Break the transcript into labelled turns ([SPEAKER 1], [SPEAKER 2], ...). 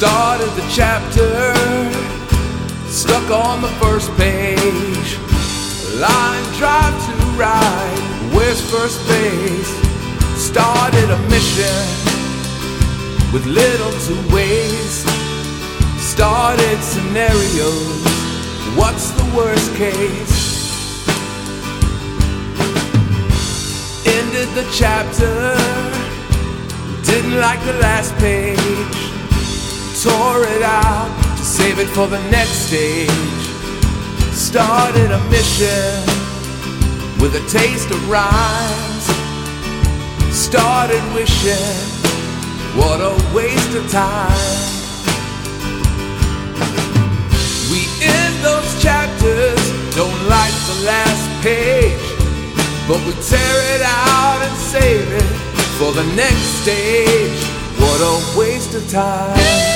[SPEAKER 1] Started the chapter, stuck on the first page. Line drive to ride, where's first base? Started a mission with little to waste. Started scenarios, what's the worst case? Ended the chapter, didn't like the last page. Tore it out to save it for the next stage. Started a mission with a taste of rhymes. Started wishing, what a waste of time. We end those chapters, don't like the last page, but we tear it out and save it for the next stage. What a waste of time.